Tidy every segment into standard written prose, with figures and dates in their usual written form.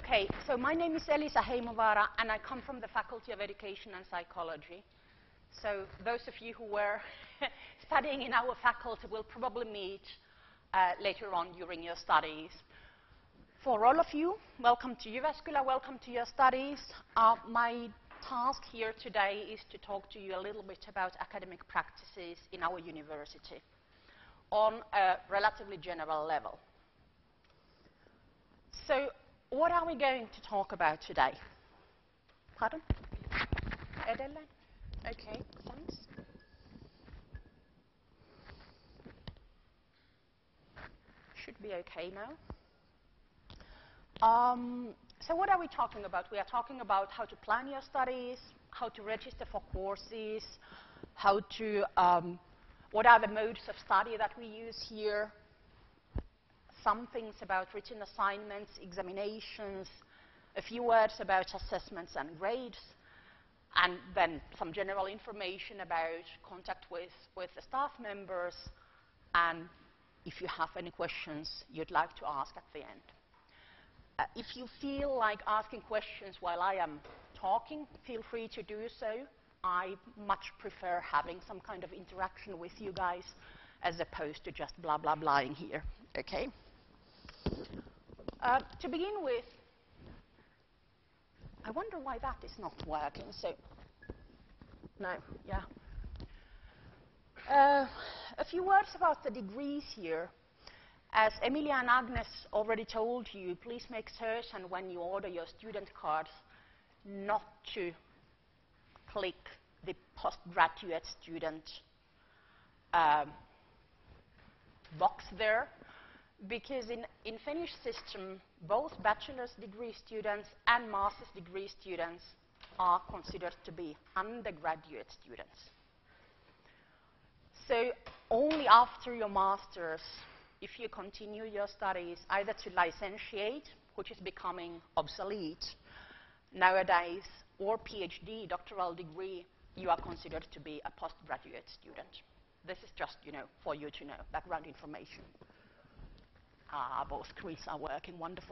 Okay, so my name is Elisa Heimovaara, and I come from the Faculty of Education and Psychology. So those of you who were studying in our faculty will probably meet later on during your studies. For all of you, welcome to Jyväskylä, welcome to your studies. My task here today is to talk to you a little bit about academic practices in our university on a relatively general level. So, what are we going to talk about today? Pardon? Edelleen? Okay, thanks. Should be okay now. So what are we talking about? We are talking about how to plan your studies, how to register for courses, how to, what are the modes of study that we use here, some things about written assignments, examinations, a few words about assessments and grades, and then some general information about contact with the staff members, and if you have any questions you'd like to ask at the end. If you feel like asking questions while I am talking, feel free to do so. I much prefer having some kind of interaction with you guys as opposed to just blah, blah, blahing here, okay? To begin with, I wonder why that is not working. So, no, yeah. A few words about the degrees here. As Emilia and Agnes already told you, please make certain when you order your student cards not to click the postgraduate student box there, because in Finnish system, both bachelor's degree students and master's degree students are considered to be undergraduate students. So only after your master's, if you continue your studies, either to licentiate, which is becoming obsolete nowadays, or PhD, doctoral degree, you are considered to be a postgraduate student. This is just, for you to know, background information. Both screens are working, wonderful.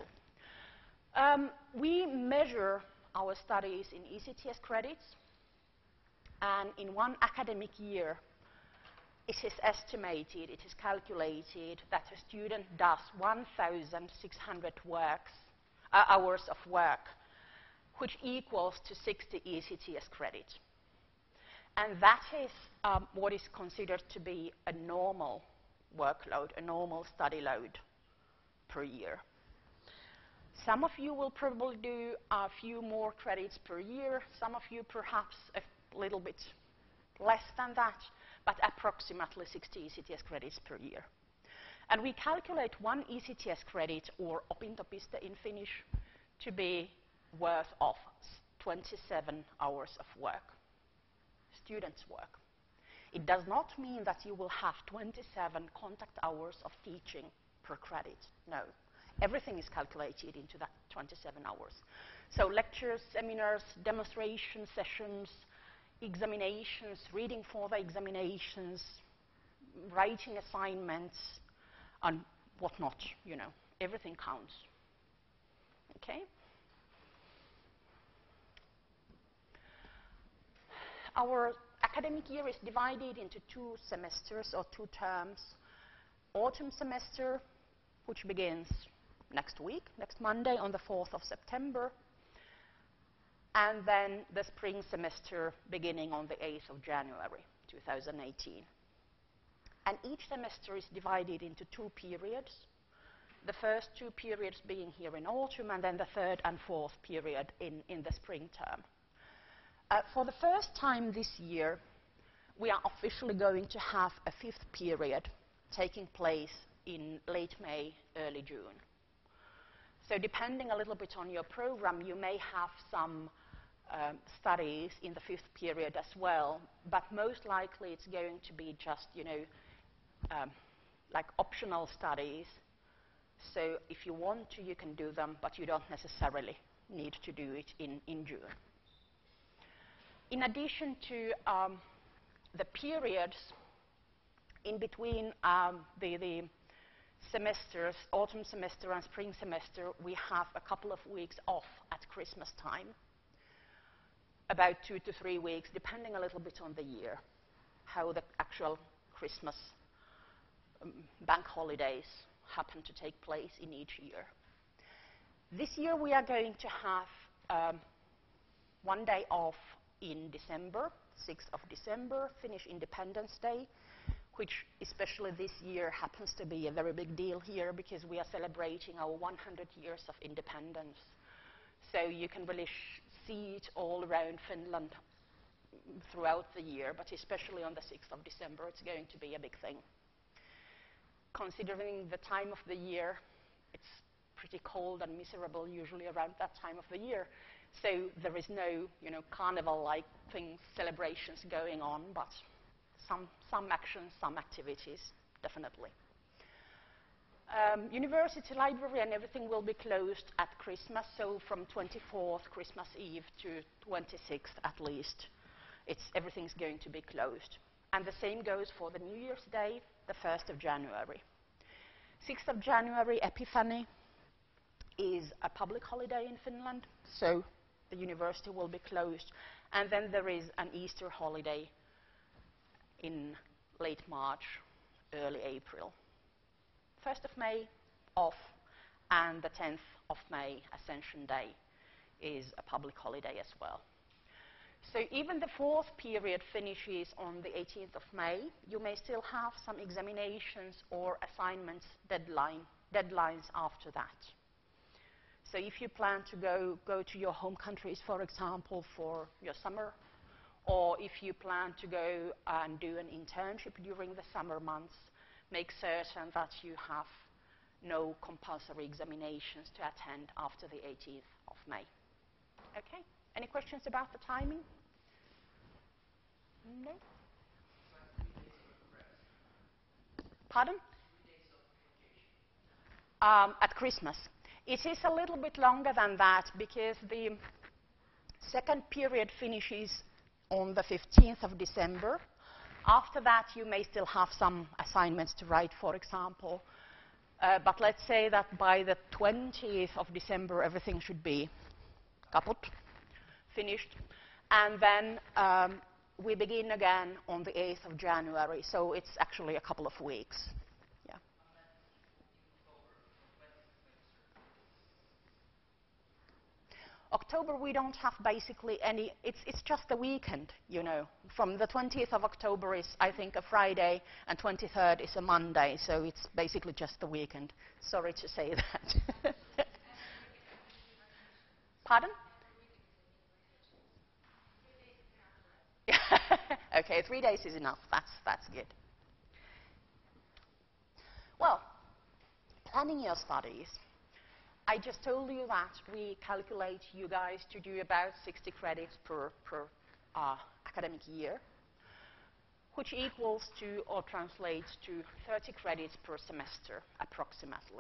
We measure our studies in ECTS credits, and in one academic year, it is estimated, it is calculated that a student does 1,600 hours of work, which equals to 60 ECTS credits. And that is what is considered to be a normal workload, a normal study load per year. Some of you will probably do a few more credits per year, some of you perhaps a little bit less than that, but approximately 60 ECTS credits per year. And we calculate one ECTS credit, or opintopiste in Finnish, to be worth of 27 hours of work, students' work. It does not mean that you will have 27 contact hours of teaching per credit. No. Everything is calculated into that 27 hours. So lectures, seminars, demonstration sessions, examinations, reading for the examinations, writing assignments, and whatnot, everything counts. Okay? Our academic year is divided into 2 semesters or 2 terms. Autumn semester, which begins next week, next Monday on the 4th of September, and then the spring semester beginning on the 8th of January 2018. And each semester is divided into 2 periods, the first 2 periods being here in autumn, and then the 3rd and 4th period in the spring term. For the first time this year, we are officially going to have a 5th period taking place in late May, early June. So depending a little bit on your program, you may have some studies in the 5th period as well, but most likely it's going to be just, like optional studies. So if you want to, you can do them, but you don't necessarily need to do it in June. In addition to the periods in between the semesters, autumn semester and spring semester, we have a couple of weeks off at Christmas time, about 2 to 3 weeks, depending a little bit on the year, how the actual Christmas bank holidays happen to take place in each year. This year we are going to have 1 day off in December, 6th of December, Finnish Independence Day, which especially this year happens to be a very big deal here because we are celebrating our 100 years of independence. So you can really see it all around Finland throughout the year, but especially on the 6th of December, it's going to be a big thing. Considering the time of the year, it's pretty cold and miserable usually around that time of the year. So there is no, carnival-like things, celebrations going on, but some actions, some activities, definitely. University library and everything will be closed at Christmas, so from 24th, Christmas Eve, to 26th at least, everything's going to be closed. And the same goes for the New Year's Day, the 1st of January. 6th of January, Epiphany, is a public holiday in Finland, so the university will be closed. And then there is an Easter holiday in late March, early April. 1st of May, off, and the 10th of May, Ascension Day, is a public holiday as well. So even the fourth period finishes on the 18th of May. You may still have some examinations or assignments deadlines after that. So if you plan to go to your home countries, for example, for your summer, or if you plan to go and do an internship during the summer months, make certain that you have no compulsory examinations to attend after the 18th of May. Okay? Any questions about the timing? No? Pardon? At Christmas. It is a little bit longer than that because the second period finishes on the 15th of December. After that, you may still have some assignments to write, for example. But let's say that by the 20th of December, everything should be kaput, finished. And then we begin again on the 8th of January. So it's actually a couple of weeks. Yeah. October, we don't have basically any, it's just a weekend, From the 20th of October is, I think, a Friday, and 23rd is a Monday, so it's basically just a weekend. Sorry to say that. Pardon? Okay, 3 days is enough. That's good. Well, planning your studies. I just told you that we calculate you guys to do about 60 credits per academic year, which equals to or translates to 30 credits per semester, approximately.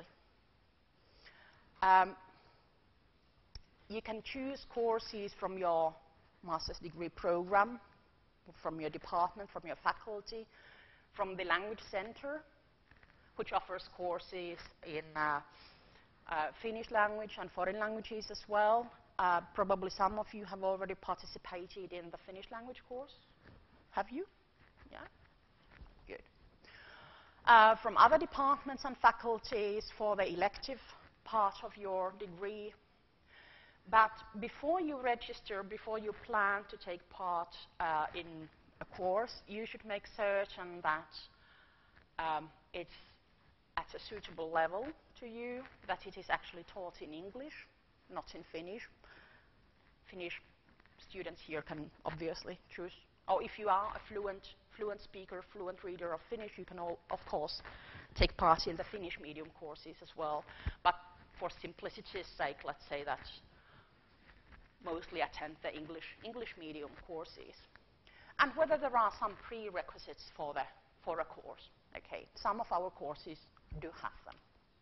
You can choose courses from your master's degree program, from your department, from your faculty, from the Language Center, which offers courses in Finnish language and foreign languages as well. Probably some of you have already participated in the Finnish language course. Have you? Yeah? Good. From other departments and faculties for the elective part of your degree. But before you register, before you plan to take part in a course, you should make certain that it's at a suitable level to you, that it is actually taught in English, not in Finnish. Finnish students here can obviously choose. Or if you are a fluent speaker, fluent reader of Finnish, you can of course take part in the Finnish medium courses as well. But for simplicity's sake, let's say that mostly attend the English medium courses. And whether there are some prerequisites for a course. Okay, some of our courses do have them.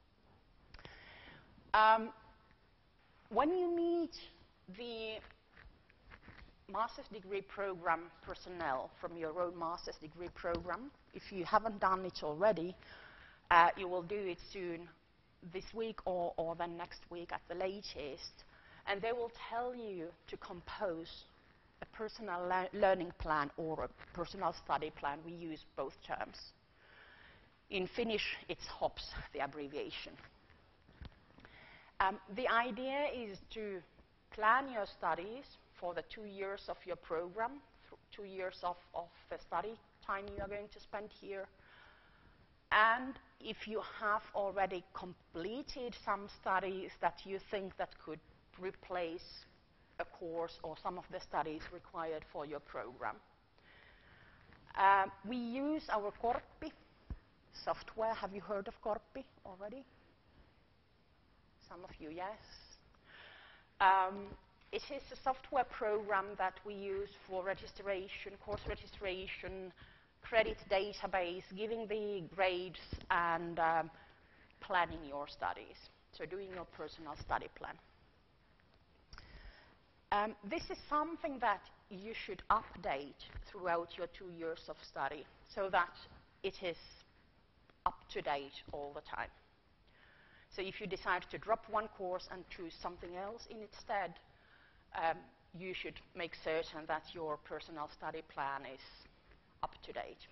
When you meet the master's degree program personnel from your own master's degree program, if you haven't done it already, You will do it soon, this week or then next week at the latest. And they will tell you to compose a personal learning plan or a personal study plan. We use both terms. In Finnish, it's HOPS, the abbreviation. The idea is to plan your studies for the 2 years of your program, 2 years of the study time you are going to spend here. And if you have already completed some studies that you think that could replace a course or some of the studies required for your program. We use our Korppi software. Have you heard of Korppi already? Some of you, yes. It is a software program that we use for registration, course registration, credit database, giving the grades, and planning your studies. So doing your personal study plan. This is something that you should update throughout your 2 years of study so that it is up to date all the time. So if you decide to drop one course and choose something else instead, you should make certain that your personal study plan is up to date.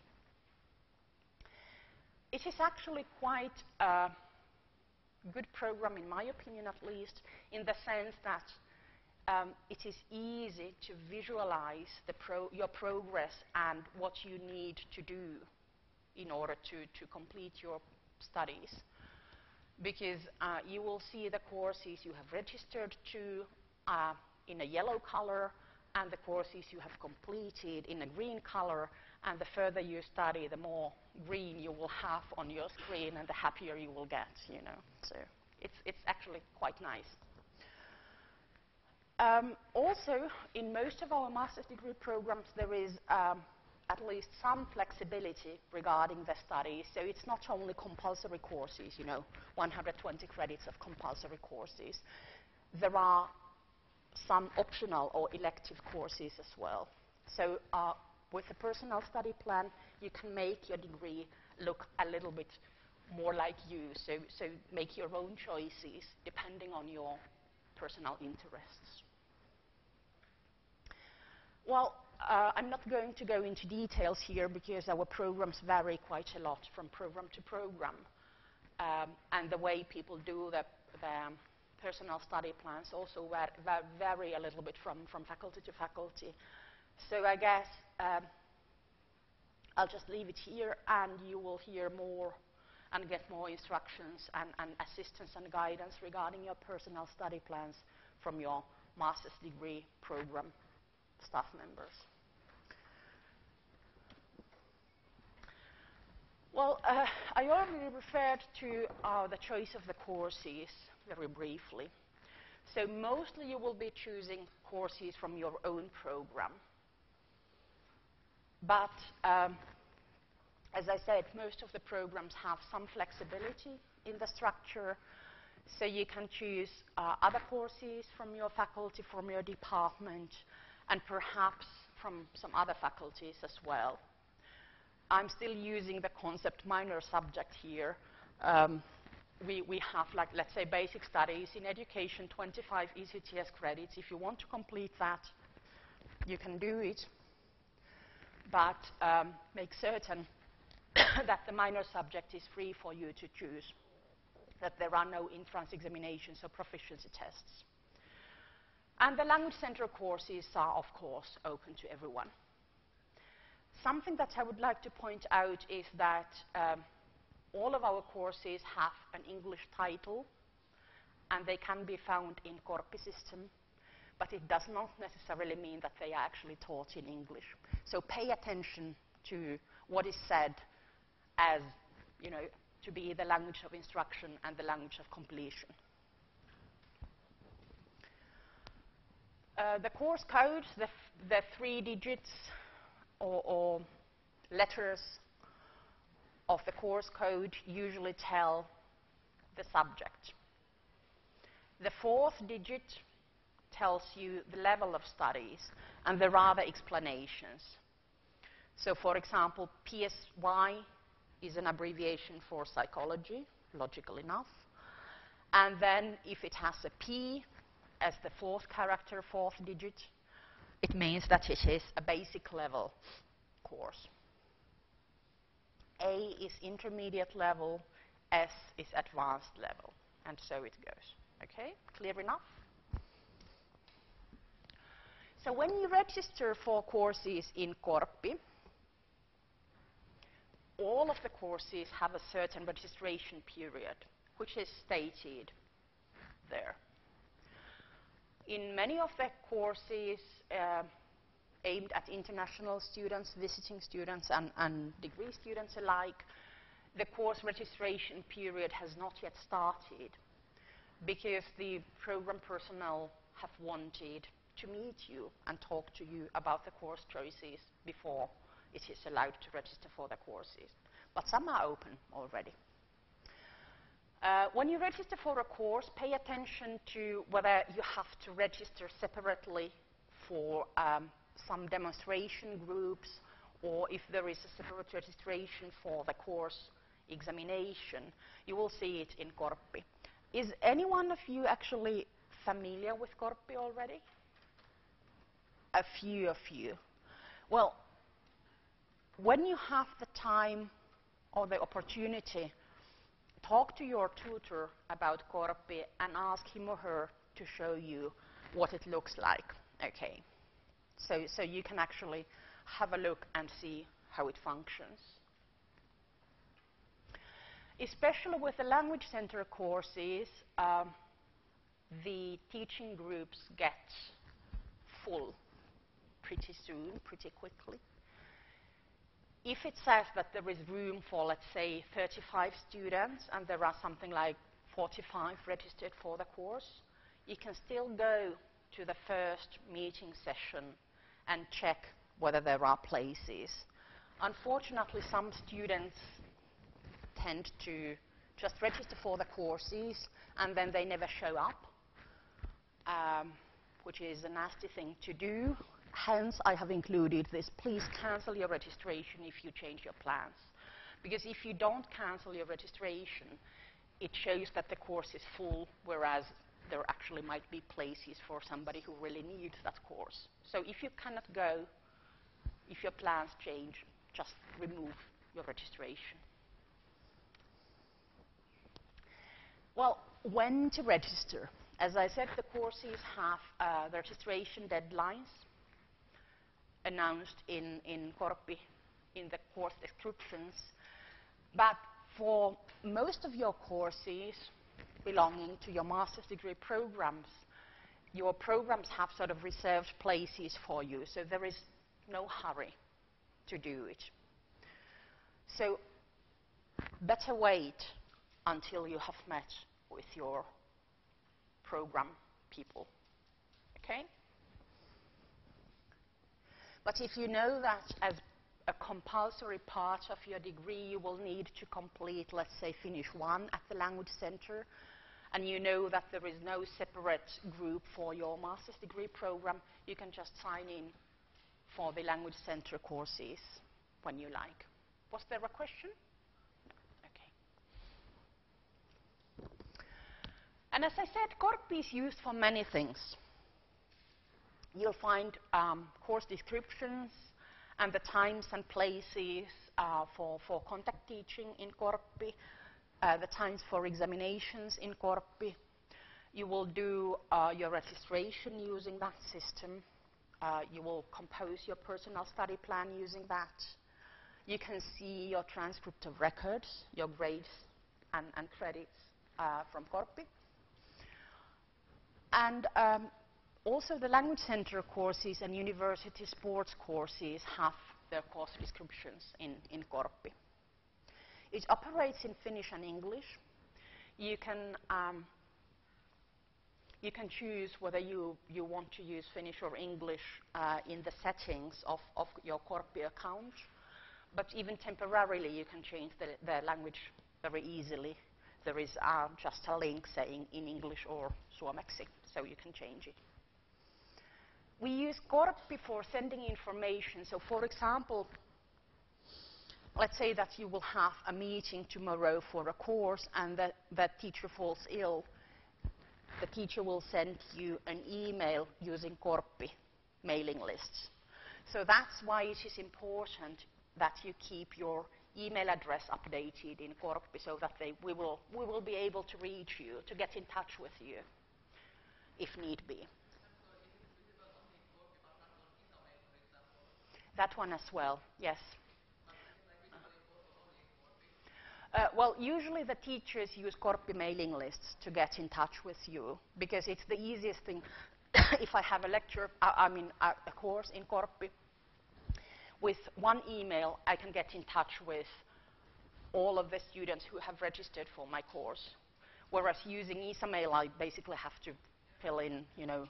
It is actually quite a good program, in my opinion at least, in the sense that it is easy to visualize your progress and what you need to do in order to complete your studies. Because you will see the courses you have registered to in a yellow color, and the courses you have completed in a green color, and the further you study, the more green you will have on your screen, and the happier you will get, you know. So it's actually quite nice. Also, in most of our master's degree programs, there is at least some flexibility regarding the studies. So it's not only compulsory courses, you know, 120 credits of compulsory courses. There are some optional or elective courses as well. So with a personal study plan, you can make your degree look a little bit more like you. So make your own choices depending on your personal interests. Well, I'm not going to go into details here because our programs vary quite a lot from program to program. And the way people do the personal study plans also vary a little bit from faculty to faculty. So I guess I'll just leave it here, and you will hear more and get more instructions and assistance and guidance regarding your personal study plans from your master's degree program staff members. Well, I already referred to the choice of the courses very briefly. So mostly you will be choosing courses from your own program. But as I said, most of the programs have some flexibility in the structure. So you can choose other courses from your faculty, from your department, and perhaps from some other faculties as well. I'm still using the concept minor subject here. We have, like, let's say, basic studies in education, 25 ECTS credits. If you want to complete that, you can do it. But make certain that the minor subject is free for you to choose, that there are no entrance examinations or proficiency tests. And the language center courses are, of course, open to everyone. Something that I would like to point out is that all of our courses have an English title, and they can be found in Korppi system, but it does not necessarily mean that they are actually taught in English. So pay attention to what is said as, you know, to be the language of instruction and the language of completion. The course code, the 3 digits or letters of the course code usually tell the subject. The 4th digit tells you the level of studies, and there are the explanations. So, for example, PSY is an abbreviation for psychology, logical enough. And then if it has a P as the fourth character, fourth digit, it means that it is a basic level course. A is intermediate level, S is advanced level, and so it goes. Okay, clear enough? So when you register for courses in Korpi, all of the courses have a certain registration period, which is stated there. In many of the courses aimed at international students, visiting students, and degree students alike, the course registration period has not yet started because the program personnel have wanted to meet you and talk to you about the course choices before it is allowed to register for the courses. But some are open already. When you register for a course, pay attention to whether you have to register separately for some demonstration groups, or if there is a separate registration for the course examination. You will see it in Korpi. Is any one of you actually familiar with Korpi already? A few of you. Well, when you have the time or the opportunity, talk to your tutor about Korpi and ask him or her to show you what it looks like. Okay. So you can actually have a look and see how it functions. Especially with the language center courses, the teaching groups get full pretty soon, pretty quickly. If it says that there is room for, let's say, 35 students, and there are something like 45 registered for the course, you can still go to the first meeting session and check whether there are places. Unfortunately, some students tend to just register for the courses and then they never show up, which is a nasty thing to do. Hence, I have included this. Please cancel your registration if you change your plans. Because if you don't cancel your registration, it shows that the course is full, whereas there actually might be places for somebody who really needs that course. So if you cannot go, if your plans change, just remove your registration. Well, when to register? As I said, the courses have the registration deadlines announced in Korpi in the course descriptions. But for most of your courses belonging to your master's degree programs, your programs have sort of reserved places for you, so there is no hurry to do it. So better wait until you have met with your program people. Okay? But if you know that as a compulsory part of your degree you will need to complete, let's say, Finnish 1 at the language center, and you know that there is no separate group for your master's degree program, you can just sign in for the language center courses when you like. Was there a question? Okay. And as I said, Korpi is used for many things. You'll find course descriptions and the times and places for contact teaching in Korpi, the times for examinations in Korpi. You will do your registration using that system. You will compose your personal study plan using that. You can see your transcript of records, your grades and credits from Korpi. And also the language center courses and university sports courses have their course descriptions in Korpi. It operates in Finnish and English. You can choose whether you want to use Finnish or English in the settings of your Korpi account. But even temporarily, you can change the language very easily. There is just a link saying in English or Suomeksi, so you can change it. We use Korpi for sending information. So, for example, let's say that you will have a meeting tomorrow for a course and that teacher falls ill. The teacher will send you an email using Korppi mailing lists. So that's why it is important that you keep your email address updated in Korppi so that we will be able to reach you, to get in touch with you if need be. That one as well, yes. Well, usually the teachers use Korppi mailing lists to get in touch with you because it's the easiest thing. If I have a lecture, a course in Korppi, with one email I can get in touch with all of the students who have registered for my course. Whereas using Isamail, I basically have to fill in,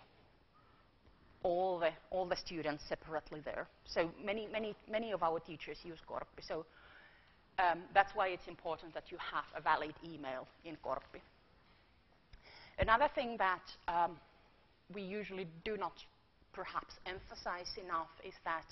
all the students separately there. So many of our teachers use Korppi. So that's why it's important that you have a valid email in Korppi. Another thing that we usually do not perhaps emphasize enough is that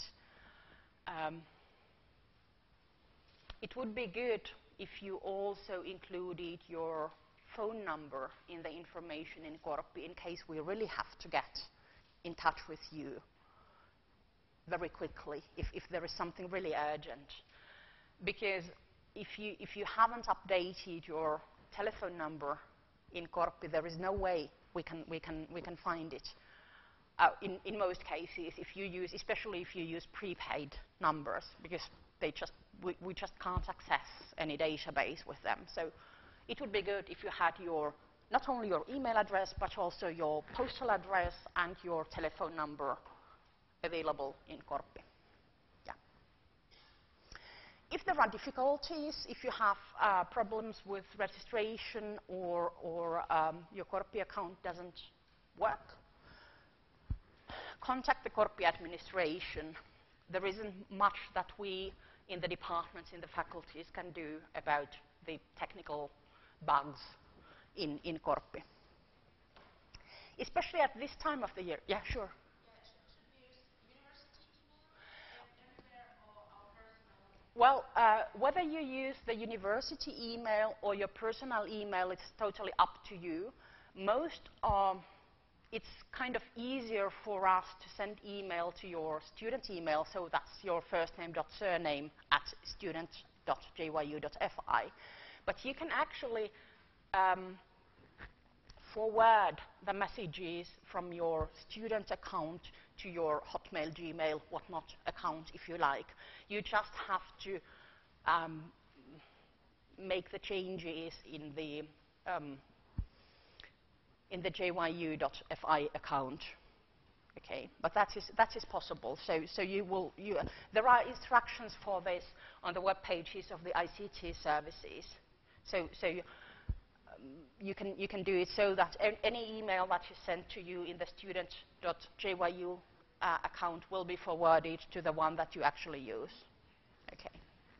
it would be good if you also included your phone number in the information in Korppi in case we really have to get in touch with you very quickly if there is something really urgent. Because if you haven't updated your telephone number in Korppi, there is no way we can find it. In most cases, especially if you use prepaid numbers, because we just can't access any database with them. So it would be good if you had not only your email address, but also your postal address and your telephone number available in Korppi. Yeah. If there are difficulties, if you have problems with registration or your Korppi account doesn't work, contact the Korppi administration. There isn't much that we in the departments, in the faculties can do about the technical bugs in Korppi. Especially at this time of the year. Yeah, sure. Well, whether you use the university email or your personal email, it's totally up to you. It's kind of easier for us to send email to your student email, so that's your first name dot surname at student.jyu.fi. But you can actually forward the messages from your student account to your Hotmail, Gmail, whatnot account if you like. You just have to make the changes in the JYU.fi account. Okay, but that is possible. So there are instructions for this on the web pages of the ICT services. So you can do it so that any email that is sent to you in the student.jyu account will be forwarded to the one that you actually use. Okay.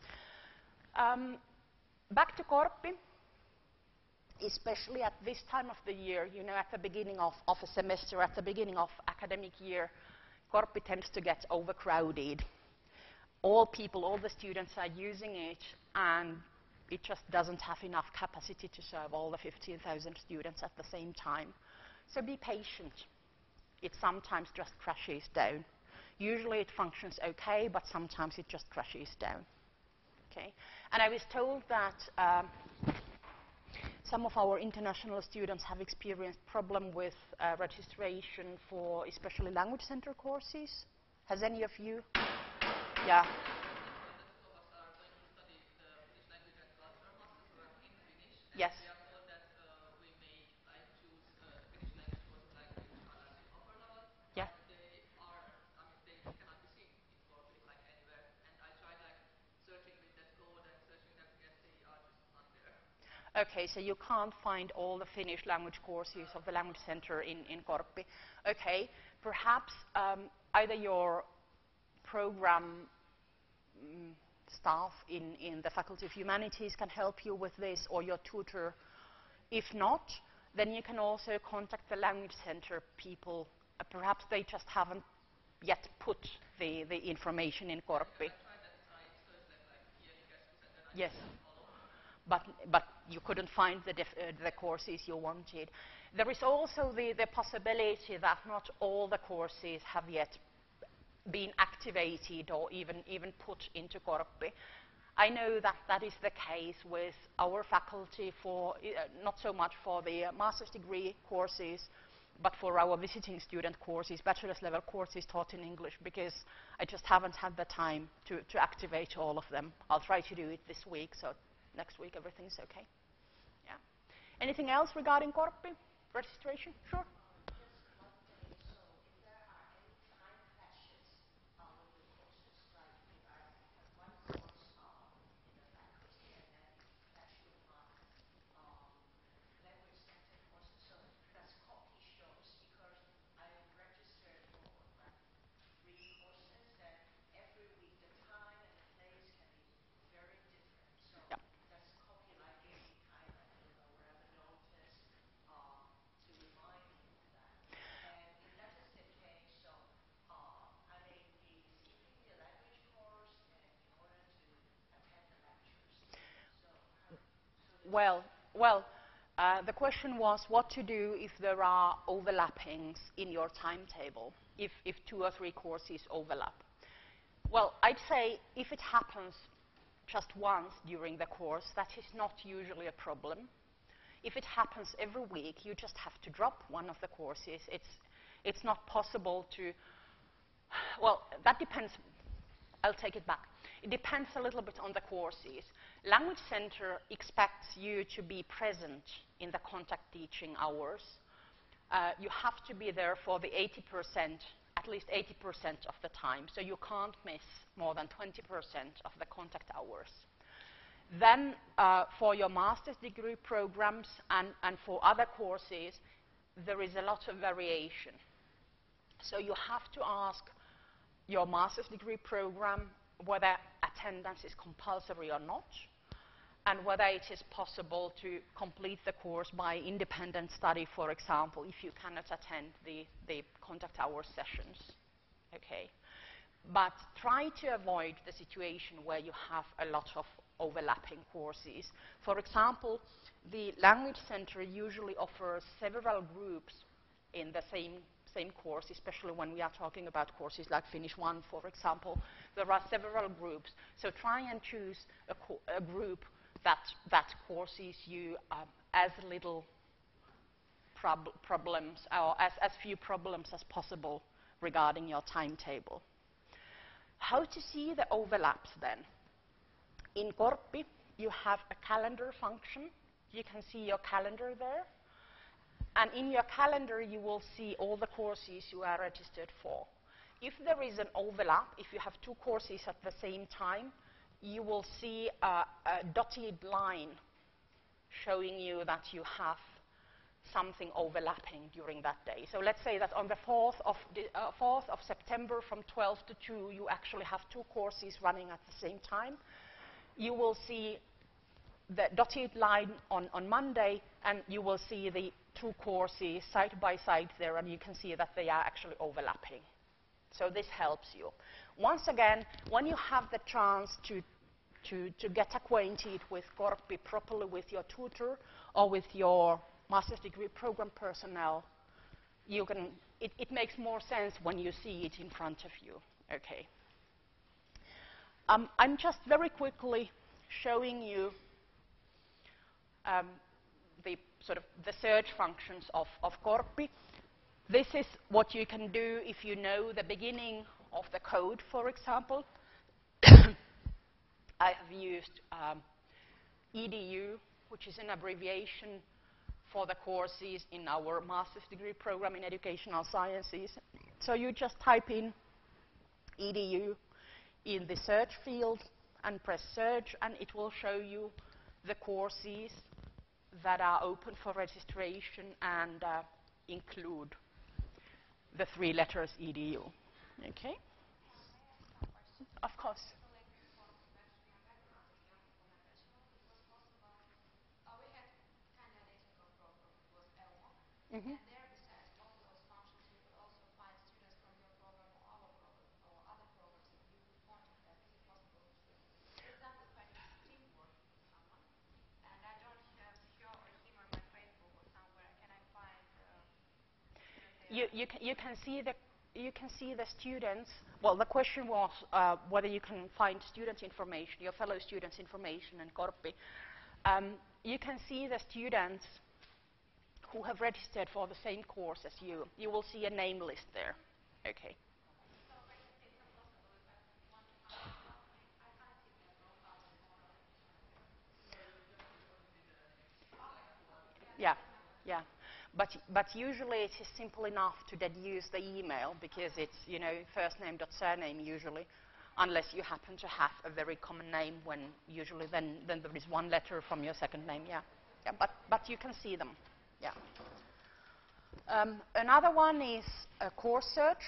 Back to Korppi. Especially at this time of the year, at the beginning of a semester, at the beginning of academic year, Korppi tends to get overcrowded. All the students are using it, and it just doesn't have enough capacity to serve all the 15,000 students at the same time. So be patient. It sometimes just crashes down. Usually it functions okay, but sometimes it just crashes down. Okay? And I was told that some of our international students have experienced problem with registration for especially language center courses. Has any of you? Yeah. Yes. Yeah. Okay, so you can't find all the Finnish language courses of the Language Center in Korppi. Okay, perhaps either your program staff in the Faculty of Humanities can help you with this, or your tutor. If not, then you can also contact the Language Center people. Perhaps they just haven't yet put the information in Korppi. Yes. But you couldn't find the courses you wanted. There is also the possibility that not all the courses have yet been activated or even put into Korpi. I know that that is the case with our faculty for, not so much for the master's degree courses, but for our visiting student courses, bachelor's level courses taught in English, because I just haven't had the time to activate all of them. I'll try to do it this week, so next week everything's okay. Yeah. Anything else regarding Korpi registration? Sure. Well, the question was what to do if there are overlappings in your timetable, if 2 or 3 courses overlap. Well, I'd say if it happens just once during the course, that is not usually a problem. If it happens every week, you just have to drop one of the courses. It's not possible to, well, that depends. I'll take it back. It depends a little bit on the courses. Language Center expects you to be present in the contact teaching hours. You have to be there for the 80%, at least 80% of the time, so you can't miss more than 20% of the contact hours. Then for your master's degree programs and for other courses, there is a lot of variation. So you have to ask your master's degree program whether attendance is compulsory or not, and whether it is possible to complete the course by independent study, for example, if you cannot attend the contact hour sessions. Okay? But try to avoid the situation where you have a lot of overlapping courses. For example, the Language Center usually offers several groups in the same course, especially when we are talking about courses like Finnish 1, for example. There are several groups. So try and choose a group that causes you as little problems, or as few problems as possible regarding your timetable. How to see the overlaps then? In Korpi, you have a calendar function. You can see your calendar there. And in your calendar, you will see all the courses you are registered for. If there is an overlap, if you have 2 courses at the same time, you will see a dotted line showing you that you have something overlapping during that day. So let's say that on the 4th of September from 12 to 2, you actually have 2 courses running at the same time. You will see the dotted line on Monday, and you will see the 2 courses side by side there, and you can see that they are actually overlapping. So this helps you. Once again, when you have the chance to get acquainted with Korpi properly with your tutor or with your master's degree program personnel, it makes more sense when you see it in front of you. Okay. I'm just very quickly showing you the search functions of Korpi. This is what you can do if you know the beginning of the code, for example. I have used EDU, which is an abbreviation for the courses in our master's degree program in educational sciences. So you just type in EDU in the search field and press search, and it will show you the courses that are open for registration and include the 3 letters EDU. Okay? Of course. Mm-hmm. you can see the students. Well, the question was whether you can find student information, your fellow students' information in Korpi. You can see the students who have registered for the same course as you. You will see a name list there. Okay. Yeah, yeah. But usually it is simple enough to deduce the email because it's, first name dot surname usually, unless you happen to have a very common name when usually then there is one letter from your second name, yeah. Yeah, but you can see them, yeah. Another one is a course search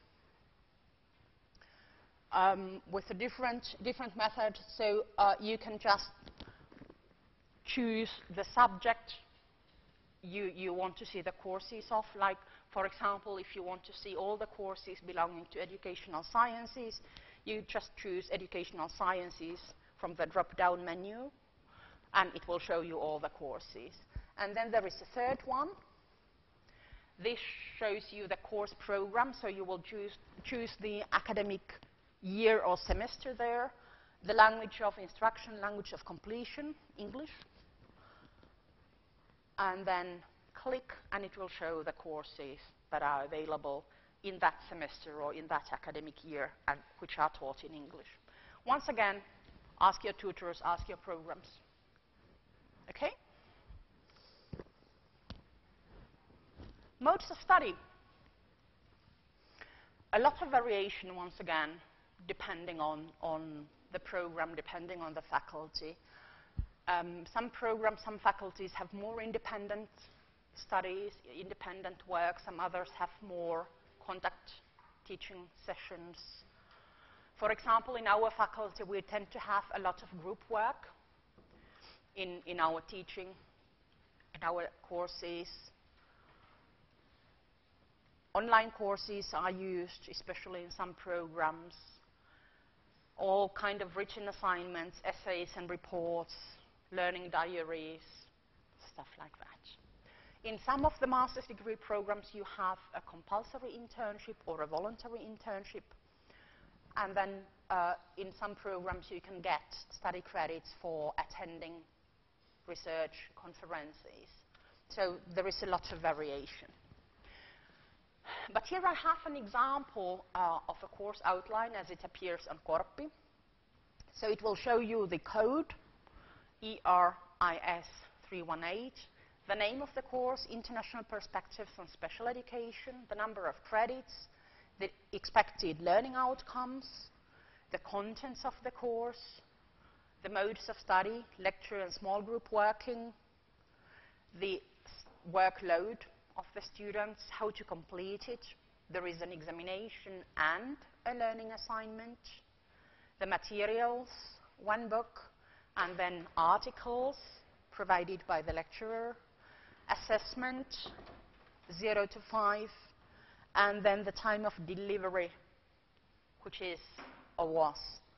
with a different method. So you can just choose the subject you want to see the courses of. Like, for example, if you want to see all the courses belonging to educational sciences, you just choose educational sciences from the drop-down menu, and it will show you all the courses. And then there is a third one. This shows you the course program, so you will choose the academic year or semester there, the language of instruction, language of completion, English, and then click, and it will show the courses that are available in that semester or in that academic year, and which are taught in English. Once again, ask your tutors, ask your programs. Okay? Modes of study. A lot of variation, once again, depending on the program, depending on the faculty. Some programs, some faculties have more independent studies, independent work. Some others have more contact teaching sessions. For example, in our faculty, we tend to have a lot of group work in our teaching, in our courses. Online courses are used, especially in some programs. All kind of written assignments, essays and reports, learning diaries, stuff like that. In some of the master's degree programs, you have a compulsory internship or a voluntary internship. And then in some programs, you can get study credits for attending research conferences. So there is a lot of variation. But here I have an example of a course outline as it appears on Korpi. So it will show you the code, ERIS 318, the name of the course, International Perspectives on Special Education, the number of credits, the expected learning outcomes, the contents of the course, the modes of study, lecture and small group working, the workload of the students, how to complete it. There is an examination and a learning assignment, the materials, one book, and then articles provided by the lecturer, assessment, 0 to 5, and then the time of delivery, which is or was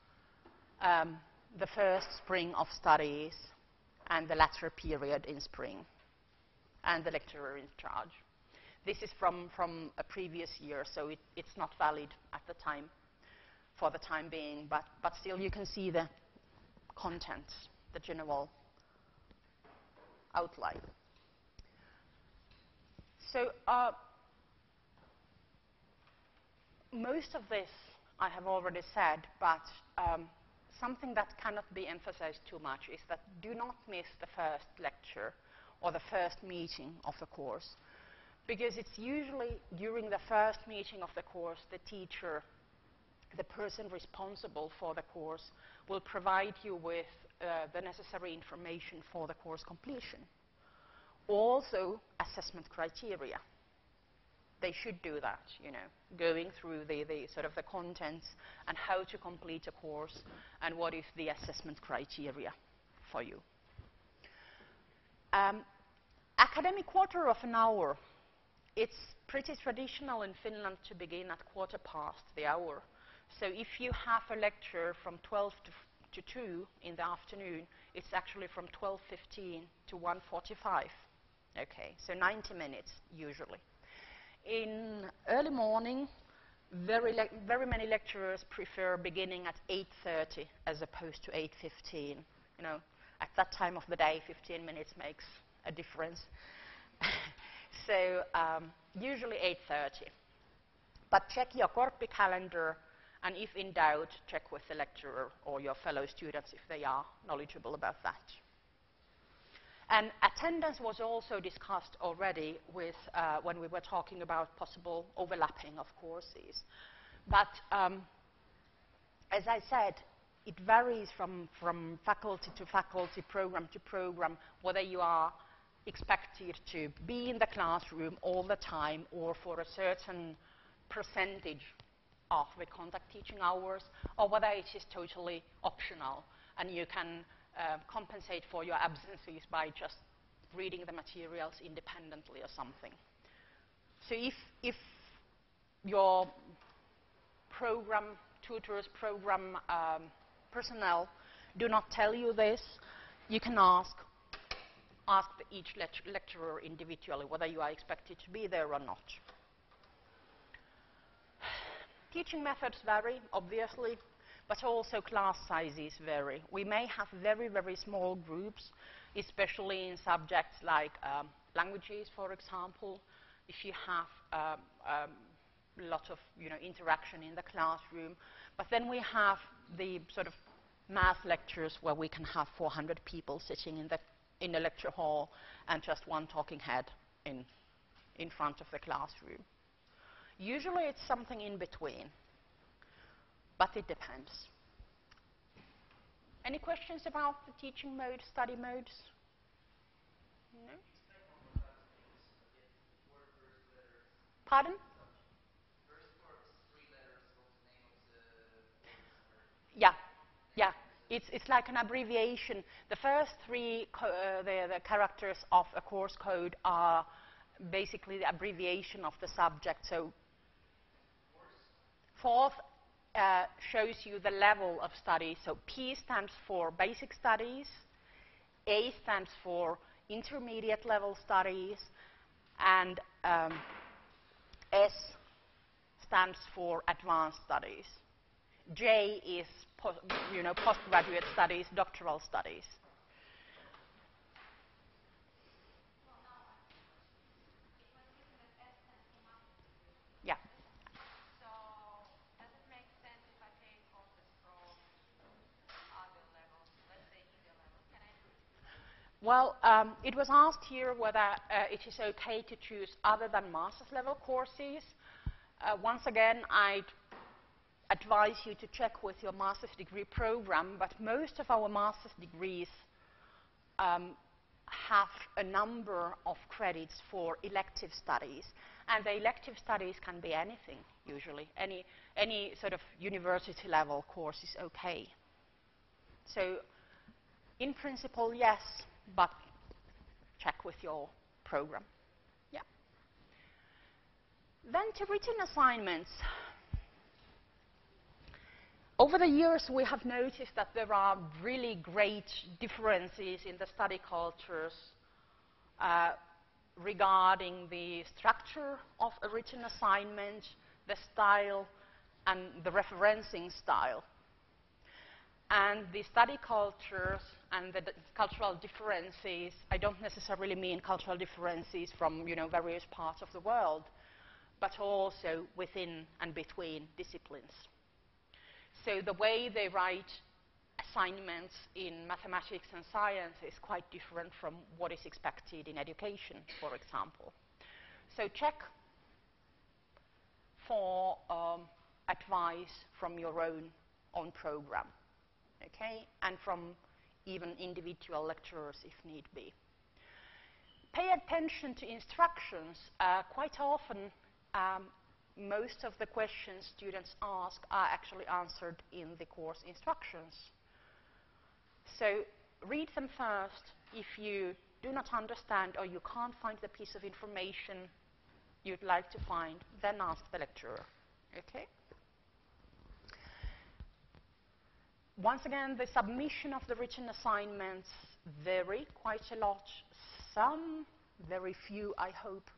the first spring of studies and the latter period in spring, and the lecturer in charge. This is from a previous year, so it's not valid at the time, for the time being, but still you can see the contents, the general outline. So most of this I have already said, but something that cannot be emphasized too much is that do not miss the first lecture or the first meeting of the course, because it's usually during the first meeting of the course the teacher, the person responsible for the course, will provide you with the necessary information for the course completion. Also, assessment criteria. They should do that, going through the sort of the contents and how to complete a course and what is the assessment criteria for you. Academic quarter of an hour. It's pretty traditional in Finland to begin at 1:15. So if you have a lecture from 12 to 2 in the afternoon, it's actually from 12:15 to 1:45. Okay, so 90 minutes usually. In early morning, very many lecturers prefer beginning at 8:30 as opposed to 8:15. You know, at that time of the day, 15 minutes makes a difference. So usually 8:30. But check your Corpi calendar, and if in doubt, check with the lecturer or your fellow students if they are knowledgeable about that. And attendance was also discussed already with, when we were talking about possible overlapping of courses. But as I said, it varies from faculty to faculty, program to program, whether you are expected to be in the classroom all the time or for a certain percentage of the contact teaching hours, or whether it is totally optional and you can compensate for your absences by just reading the materials independently or something. So if your program tutors, program personnel do not tell you this, you can ask each lecturer individually whether you are expected to be there or not. Teaching methods vary, obviously, but also class sizes vary. We may have very, very small groups, especially in subjects like languages, for example, if you have a lot of interaction in the classroom. But then we have the sort of math lectures where we can have 400 people sitting in the lecture hall and just one talking head in front of the classroom. Usually it's something in between, but it depends. Any questions about the teaching mode, study modes? No? Pardon? Yeah, yeah. It's like an abbreviation. The first three the characters of a course code are basically the abbreviation of the subject. So fourth shows you the level of study. So P stands for basic studies, A stands for intermediate level studies, and S stands for advanced studies. J is postgraduate studies, doctoral studies. Yeah. So does it make sense if I take courses from other levels, let's say media level? Can I do it? Well, it was asked here whether it is okay to choose other than master's level courses. Once again, I'd advise you to check with your master's degree program, but most of our master's degrees have a number of credits for elective studies, and the elective studies can be anything, usually. Any sort of university level course is okay. So, in principle, yes, but check with your program. Yeah. Then to written assignments. Over the years, we have noticed that there are really great differences in the study cultures regarding the structure of a written assignment, the style, and the referencing style. And the study cultures and the cultural differences, I don't necessarily mean cultural differences from various parts of the world, but also within and between disciplines. So the way they write assignments in mathematics and science is quite different from what is expected in education, for example. So check for advice from your own program, okay, and from even individual lecturers if need be. Pay attention to instructions. Quite often, most of the questions students ask are actually answered in the course instructions. So read them first. If you do not understand or you can't find the piece of information you'd like to find, then ask the lecturer. Okay? Once again, the submission of the written assignments vary quite a lot. Some, very few, I hope,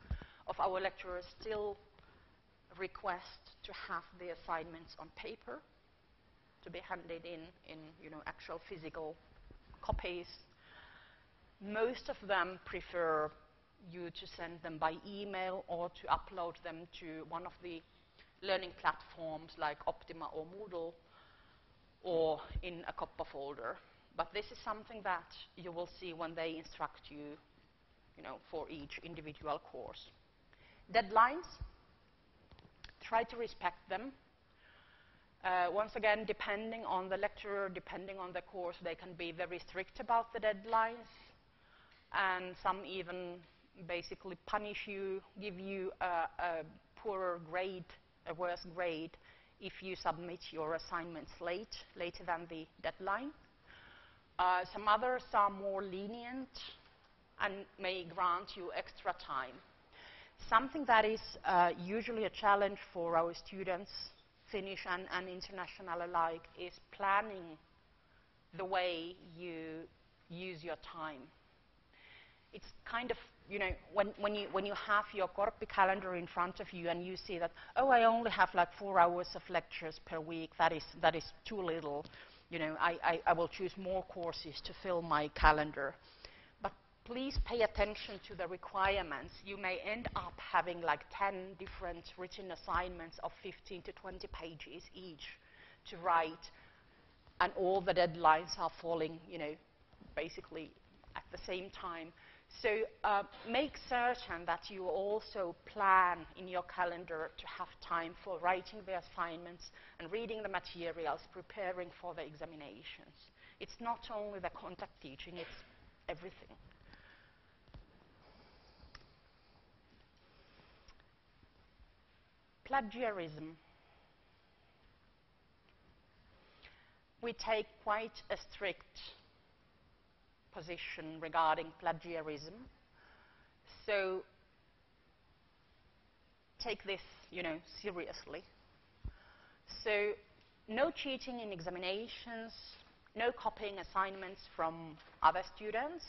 of our lecturers still request to have the assignments on paper, to be handed in actual physical copies. Most of them prefer you to send them by email or to upload them to one of the learning platforms like Optima or Moodle, or in a Coppa folder. But this is something that you will see when they instruct you, for each individual course. Deadlines, try to respect them. Once again, depending on the lecturer, depending on the course, they can be very strict about the deadlines, and some even basically punish you, give you a poorer grade, a worse grade, if you submit your assignments later than the deadline. Some others are more lenient and may grant you extra time. Something that is usually a challenge for our students, Finnish and international alike, is planning the way you use your time. It's kind of, when you have your Korpi calendar in front of you and you see that, oh, I only have like 4 hours of lectures per week, that is too little. I will choose more courses to fill my calendar. But please pay attention to the requirements. You may end up having like 10 different written assignments of 15 to 20 pages each to write, and all the deadlines are falling, basically at the same time. So make certain that you also plan in your calendar to have time for writing the assignments and reading the materials, preparing for the examinations. It's not only the contact teaching, it's everything. Plagiarism. We take quite a strict position regarding plagiarism. So take this, seriously. So no cheating in examinations, no copying assignments from other students,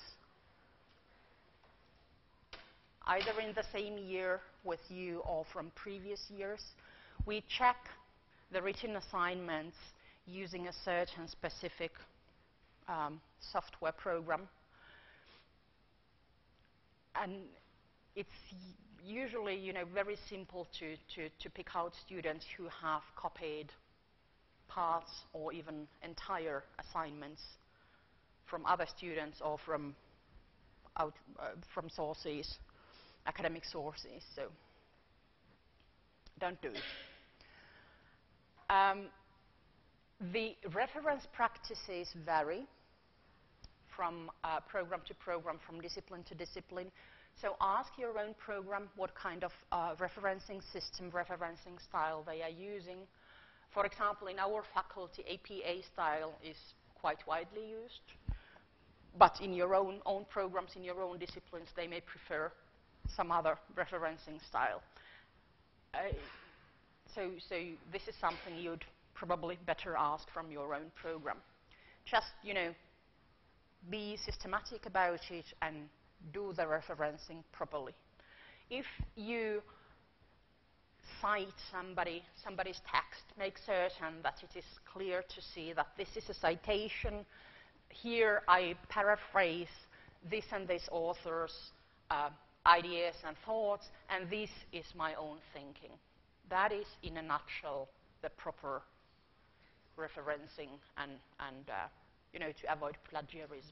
either in the same year with you or from previous years. We check the written assignments using a certain specific software program, and it's usually very simple to pick out students who have copied parts or even entire assignments from other students or from sources, academic sources. So don't do it. The reference practices vary from program to program, from discipline to discipline. So ask your own program what kind of referencing system, referencing style they are using. For example, in our faculty, APA style is quite widely used. But in your own programs, in your own disciplines, they may prefer some other referencing style. So this is something you'd probably better ask from your own program. Just, be systematic about it and do the referencing properly. If you cite somebody's text, make certain that it is clear to see that this is a citation. Here I paraphrase this and this author's ideas and thoughts, and this is my own thinking. That is, in a nutshell, the proper referencing and to avoid plagiarism.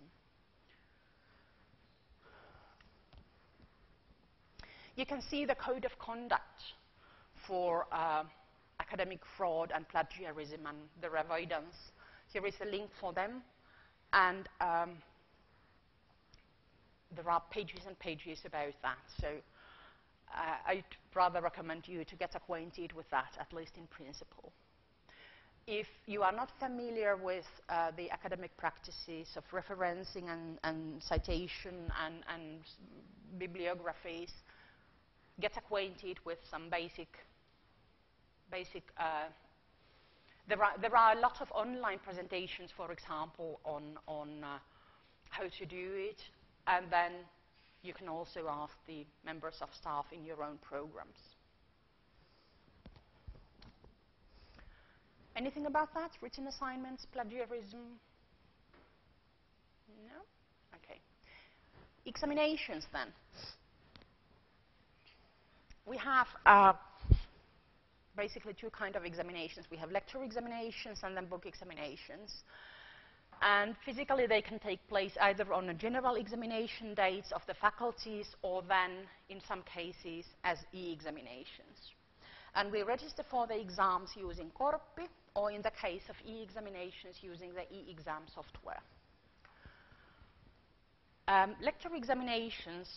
You can see the code of conduct for academic fraud and plagiarism and their avoidance. Here is a link for them, and there are pages and pages about that. So I'd rather recommend you to get acquainted with that, at least in principle. If you are not familiar with the academic practices of referencing and citation and bibliographies, get acquainted with some basic. There are a lot of online presentations, for example, on how to do it, and then you can also ask the members of staff in your own programs. Anything about that? Written assignments, plagiarism? No? Okay. Examinations then. We have basically two kinds of examinations. We have lecture examinations and then book examinations. And physically they can take place either on a general examination dates of the faculties or then, in some cases, as e-examinations. And we register for the exams using Korpi, or in the case of e-examinations, using the e-exam software. Lecture examinations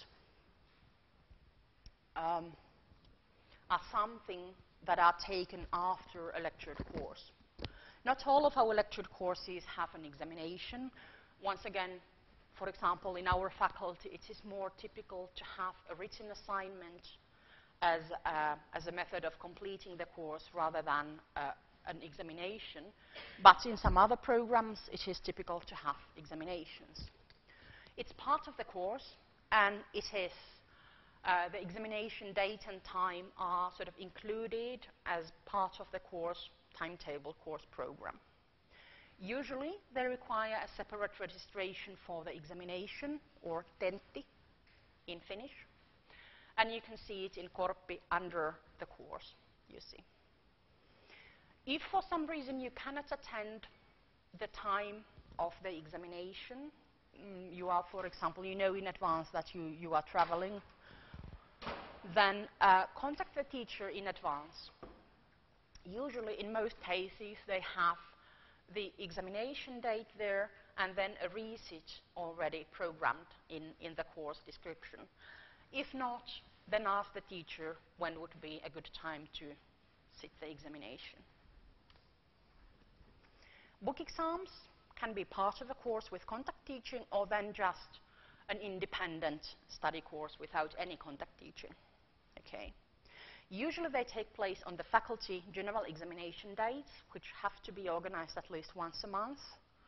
are something that are taken after a lectured course. Not all of our lectured courses have an examination. Once again, for example, in our faculty, it is more typical to have a written assignment as a method of completing the course rather than an examination. But in some other programs, it is typical to have examinations. It's part of the course, and it is the examination date and time are sort of included as part of the course timetable, course program. Usually, they require a separate registration for the examination, or tentti in Finnish. And you can see it in Korpi under the course, you see. If for some reason you cannot attend the time of the examination, you are, for example, you know in advance that you are traveling, then contact the teacher in advance. Usually, in most cases, they have the examination date there and then a receipt already programmed in the course description. If not, then ask the teacher when would be a good time to sit the examination. Book exams can be part of a course with contact teaching, or then just an independent study course without any contact teaching. Okay. Usually they take place on the faculty general examination dates, which have to be organized at least once a month.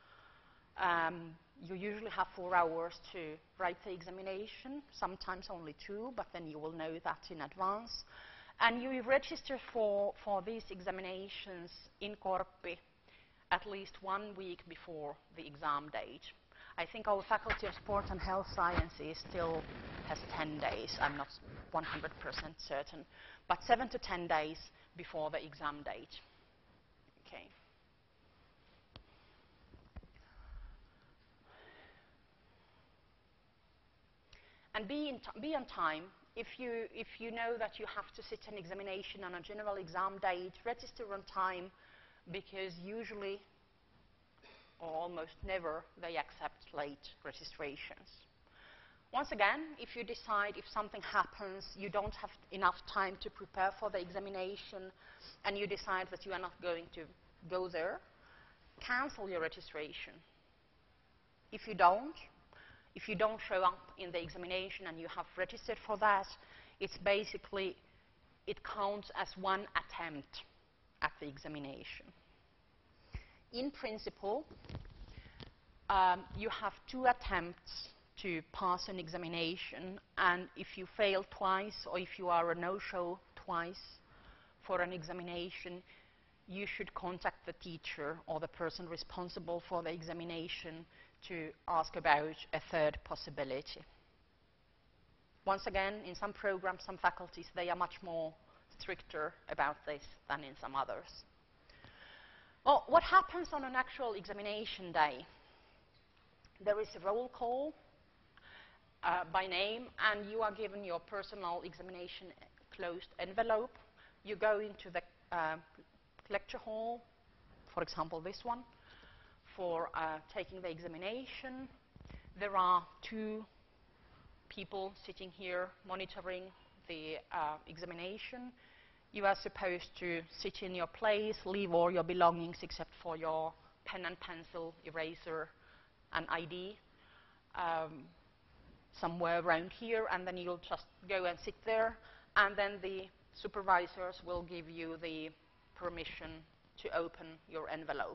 You usually have 4 hours to write the examination, sometimes only 2, but then you will know that in advance. And you register for these examinations in Korpi at least 1 week before the exam date. I think our Faculty of Sport and Health Sciences still has 10 days. I'm not 100% certain, but 7 to 10 days before the exam date. Okay. And be on time. If you know that you have to sit an examination on a general exam date, register on time, because usually, or almost never, they accept late registrations. Once again, if you decide if something happens, you don't have enough time to prepare for the examination, and you decide that you are not going to go there, cancel your registration. If you don't show up in the examination and you have registered for that, it's basically, it counts as one attempt at the examination. In principle, you have 2 attempts to pass an examination, and if you fail twice or if you are a no-show twice for an examination, you should contact the teacher or the person responsible for the examination to ask about a 3rd possibility. Once again, in some programs, some faculties, they are much more stricter about this than in some others. Well, what happens on an actual examination day? There is a roll call by name, and you are given your personal examination closed envelope. You go into the lecture hall, for example this one, for taking the examination. There are 2 people sitting here monitoring the examination. You are supposed to sit in your place, leave all your belongings except for your pen and pencil, eraser, and ID somewhere around here, and then you'll just go and sit there, and then the supervisors will give you the permission to open your envelope.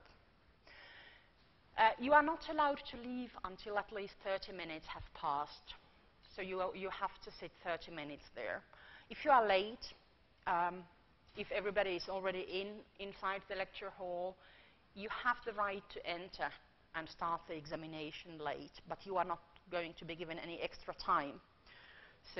You are not allowed to leave until at least 30 minutes have passed. So you have to sit 30 minutes there. If you are late, if everybody is already inside the lecture hall, you have the right to enter and start the examination late, but you are not going to be given any extra time. So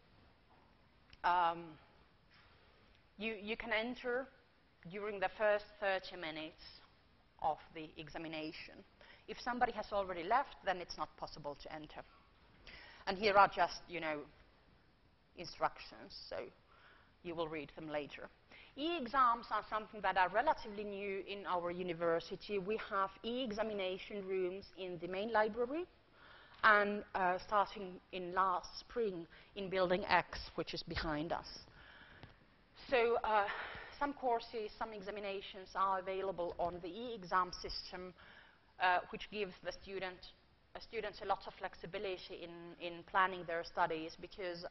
you can enter during the first 30 minutes of the examination. If somebody has already left, then it's not possible to enter. And here are just, instructions, so you will read them later. E-exams are something that are relatively new in our university. We have e-examination rooms in the main library, and starting in last spring in Building X, which is behind us. So some courses, some examinations are available on the e-exam system, which gives the students a lot of flexibility in planning their studies, because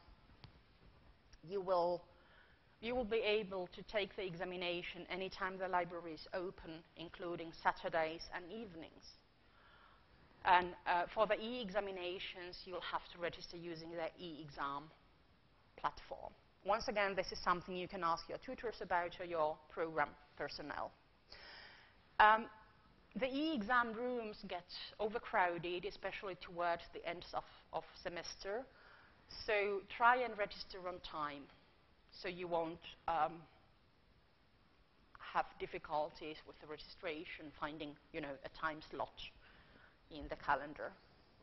you will be able to take the examination anytime the library is open, including Saturdays and evenings. And for the e-examinations, you'll have to register using the e-exam platform. Once again, this is something you can ask your tutors about or your program personnel. The e-exam rooms get overcrowded, especially towards the end of semester. So try and register on time, so you won't have difficulties with the registration, finding a time slot in the calendar.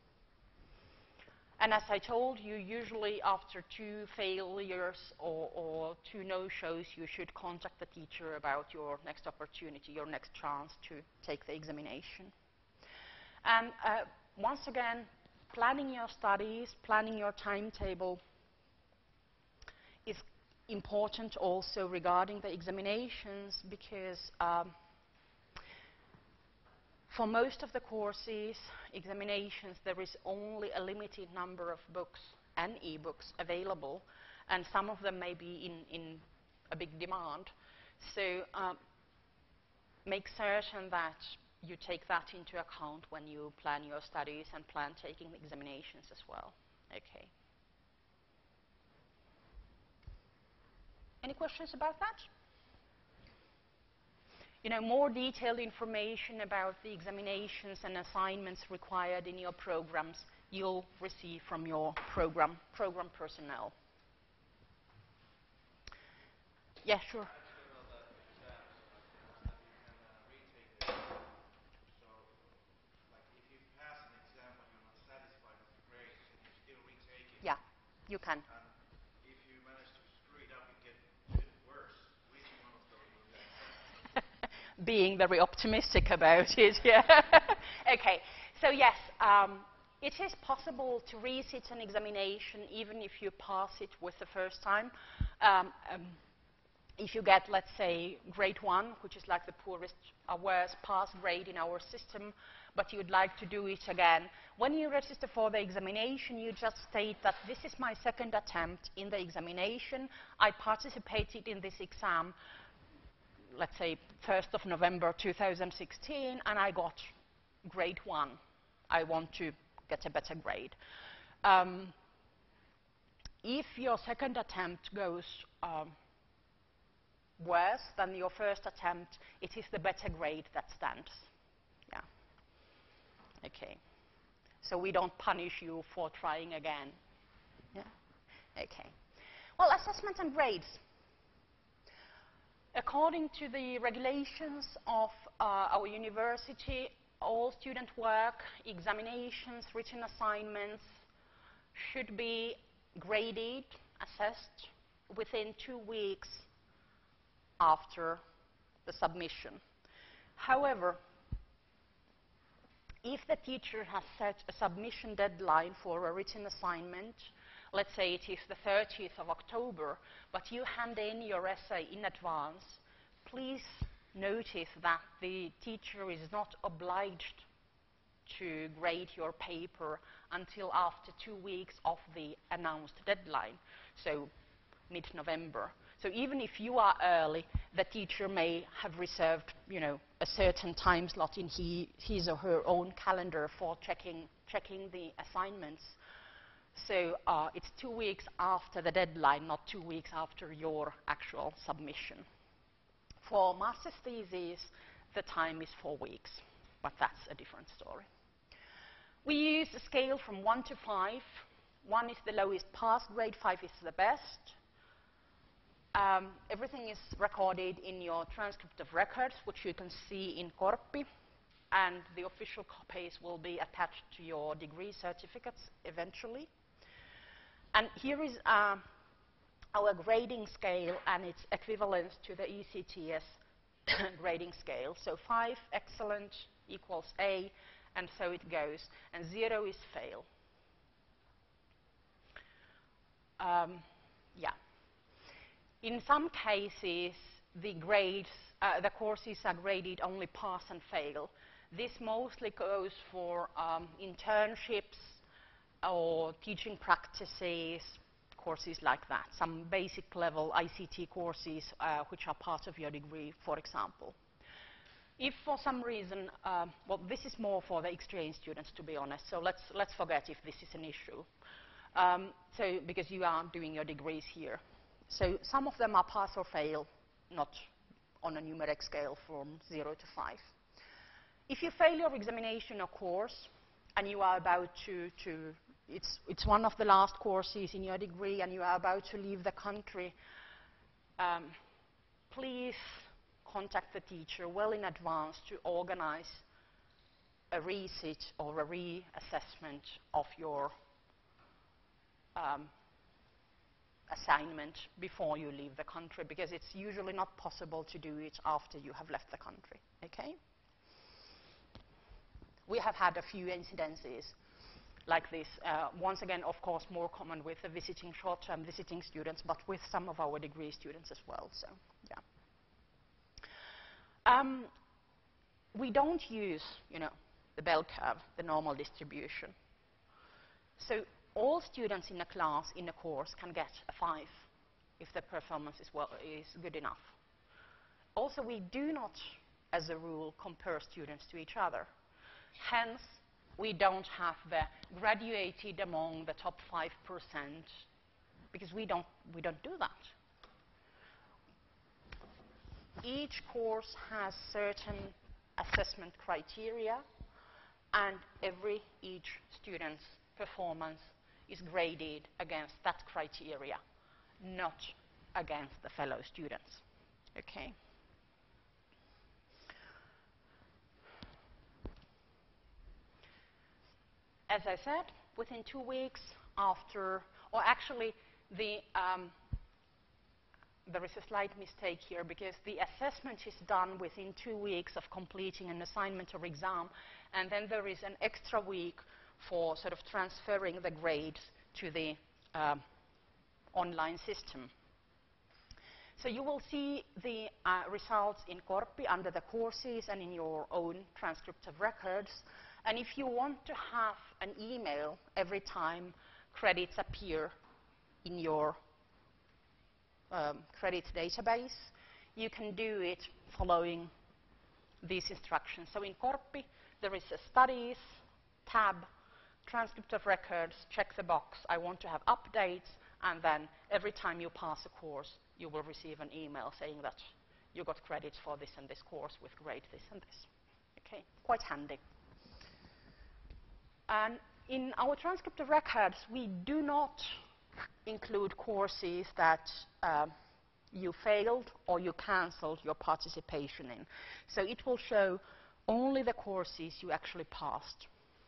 And as I told you, usually after 2 failures or 2 no-shows, you should contact the teacher about your next opportunity, your next chance to take the examination. And once again, planning your studies, planning your timetable is important also regarding the examinations, because for most of the courses, examinations, there is only a limited number of books and e-books available, and some of them may be in a big demand. So make certain that you take that into account when you plan your studies and plan taking examinations as well. Okay. Any questions about that? More detailed information about the examinations and assignments required in your programs you'll receive from your program personnel. Yeah, sure. Yeah, you can. If you manage to screw it up and get a bit worse, which one of those will you accept? Being very optimistic about it, yeah. Okay, so yes, it is possible to resit an examination even if you pass it with the first time. If you get, let's say, grade 1, which is like the poorest or worst pass grade in our system, but you'd like to do it again, when you register for the examination, you just state that this is my second attempt in the examination. I participated in this exam, let's say, 1st of November 2016, and I got grade 1. I want to get a better grade. If your second attempt goes worse than your first attempt, it is the better grade that stands. Yeah. Okay. So we don't punish you for trying again. Yeah. Okay. Well, assessment and grades. According to the regulations of our university, all student work, examinations, written assignments should be graded, assessed within 2 weeks after the submission. However, if the teacher has set a submission deadline for a written assignment, let's say it is the 30th of October, but you hand in your essay in advance, please notice that the teacher is not obliged to grade your paper until after 2 weeks of the announced deadline, so mid-November. So even if you are early, the teacher may have reserved, a certain time slot in his or her own calendar for checking the assignments. So it's 2 weeks after the deadline, not 2 weeks after your actual submission. For master's thesis, the time is 4 weeks, but that's a different story. We use a scale from 1 to 5. 1 is the lowest pass grade, 5 is the best. Everything is recorded in your transcript of records, which you can see in Corpi, and the official copies will be attached to your degree certificates eventually. And here is our grading scale and its equivalence to the ECTS grading scale. So 5, excellent, equals A, and so it goes. And 0 is fail. Yeah. In some cases, the grades, the courses are graded only pass and fail. This mostly goes for internships or teaching practices, courses like that, some basic level ICT courses which are part of your degree, for example. If for some reason, well, this is more for the exchange students, to be honest, so let's forget if this is an issue. So because you are doing your degrees here. So some of them are pass or fail, not on a numeric scale from 0 to 5. If you fail your examination or course, and you are about to it's one of the last courses in your degree, and you are about to leave the country, please contact the teacher well in advance to organize a resit or a reassessment of your assignment before you leave the country, because it's usually not possible to do it after you have left the country. Okay? We have had a few incidences like this. Once again, of course, more common with the visiting short-term visiting students, but with some of our degree students as well. So, yeah. We don't use, the bell curve, the normal distribution. So all students in a class, in a course, can get a 5 if the performance is good enough. Also, we do not, as a rule, compare students to each other. Hence, we don't have the graduated among the top 5%, because we don't do that. Each course has certain assessment criteria, and each student's performance is graded against that criteria, not against the fellow students. Okay? As I said, within 2 weeks after, or actually there is a slight mistake here, because the assessment is done within 2 weeks of completing an assignment or exam, and then there is an extra week for sort of transferring the grades to the online system. So you will see the results in Corpi under the courses and in your own transcript of records. And if you want to have an email every time credits appear in your credits database, you can do it following these instructions. So in Corpi, there is a Studies tab, Transcript of Records, check the box, I want to have updates, and then every time you pass a course, you will receive an email saying that you got credits for this and this course with grade this and this. Okay, quite handy. And in our transcript of records, we do not include courses that you failed or you cancelled your participation in. So it will show only the courses you actually passed.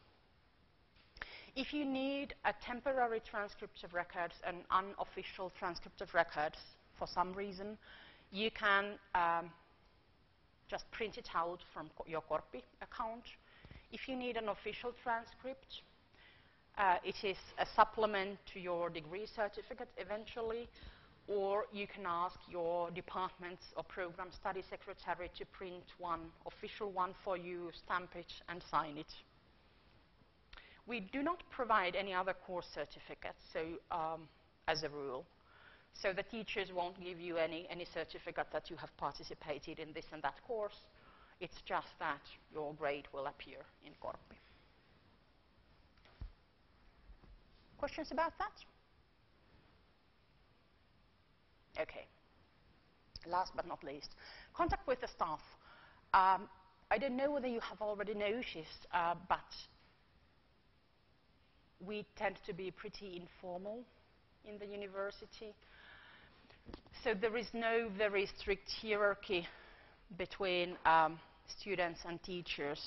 If you need a temporary transcript of records, an unofficial transcript of records for some reason, you can just print it out from your Corpi account. If you need an official transcript, it is a supplement to your degree certificate eventually, or you can ask your departments or program study secretary to print one official one for you, stamp it, and sign it. We do not provide any other course certificates, so as a rule. So the teachers won't give you any certificate that you have participated in this and that course. It's just that your grade will appear in Corpi. Questions about that? Okay. Last but not least, contact with the staff. I don't know whether you have already noticed, but we tend to be pretty informal in the university. So there is no very strict hierarchy between students and teachers.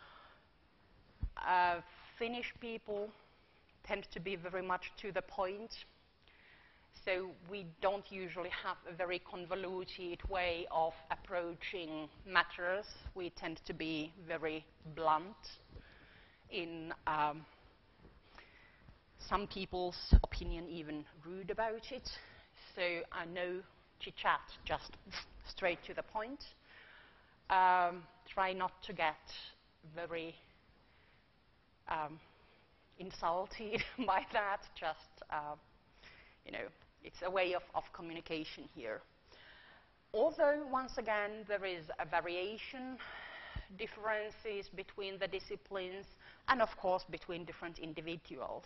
Finnish people tend to be very much to the point. So we don't usually have a very convoluted way of approaching matters. We tend to be very blunt in some people's opinion, even rude about it. So no chit-chat, just straight to the point. Try not to get very insulted by that. Just, you know, it's a way of communication here. Although, once again, there is a variation, differences between the disciplines, and of course between different individuals.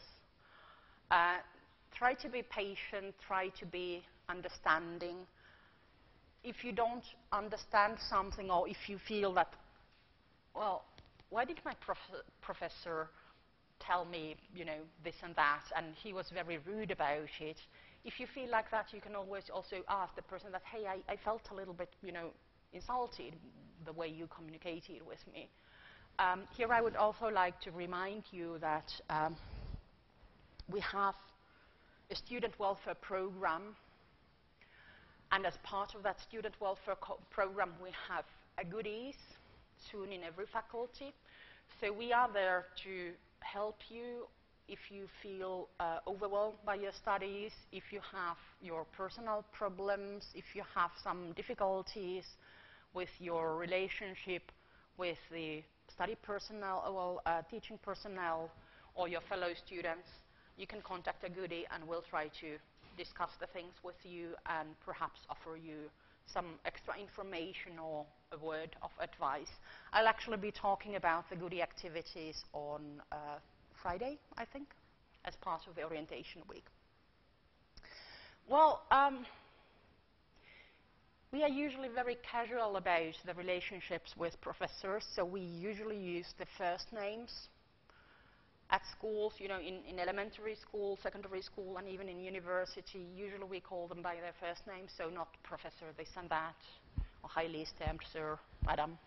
Try to be patient, try to be understanding. If you don't understand something, or if you feel that, well, why did my professor tell me, you know, this and that, and he was very rude about it. If you feel like that, you can always also ask the person that, hey, I felt a little bit, you know, insulted the way you communicated with me. Here I would also like to remind you that we have a student welfare program, and as part of that student welfare program, we have a goodies soon in every faculty. So we are there to help you if you feel overwhelmed by your studies, if you have your personal problems, if you have some difficulties with your relationship with the study personnel, teaching personnel, or your fellow students. You can contact a goodie and we'll try to discuss the things with you and perhaps offer you some extra information or a word of advice. I'll actually be talking about the goodie activities on Friday, I think, as part of the orientation week. Well, we are usually very casual about the relationships with professors, so we usually use the first names. At schools, you know, in elementary school, secondary school, and even in university, usually we call them by their first name, so not professor this and that, or highly esteemed sir, madam.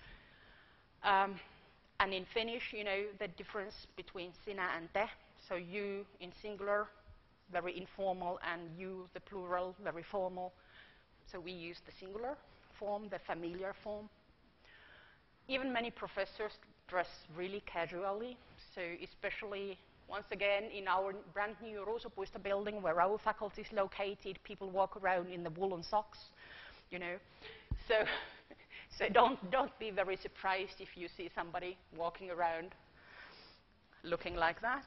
And in Finnish, you know, the difference between sinä and te, so you in singular, very informal, and you, the plural, very formal. So we use the singular form, the familiar form. Even many professors dress really casually. So especially, once again, in our brand new Ruusupuisto building where our faculty is located, people walk around in the woolen socks, you know. So don't be very surprised if you see somebody walking around looking like that.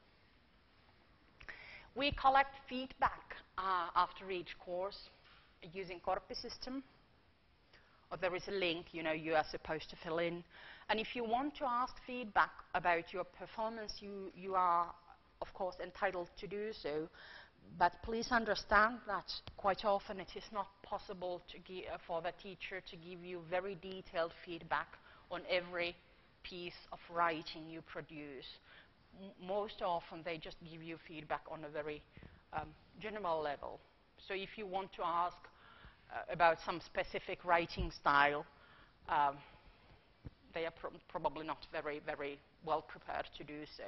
We collect feedback after each course using Korpi system. Or there is a link, you know, you are supposed to fill in. And if you want to ask feedback about your performance, you are, of course, entitled to do so. But please understand that quite often it is not possible to for the teacher to give you very detailed feedback on every piece of writing you produce. Most often they just give you feedback on a very general level. So if you want to ask about some specific writing style, they are probably not very, very well prepared to do so.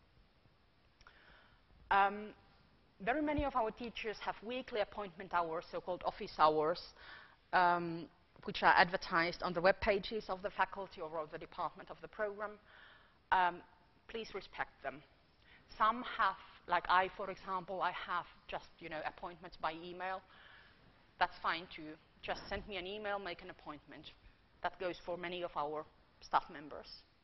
Very many of our teachers have weekly appointment hours, so-called office hours, which are advertised on the web pages of the faculty or of the department of the program. Please respect them. Some have, like I, for example, I have just, you know, appointments by email. That's fine too. Just send me an email, make an appointment. That goes for many of our staff members.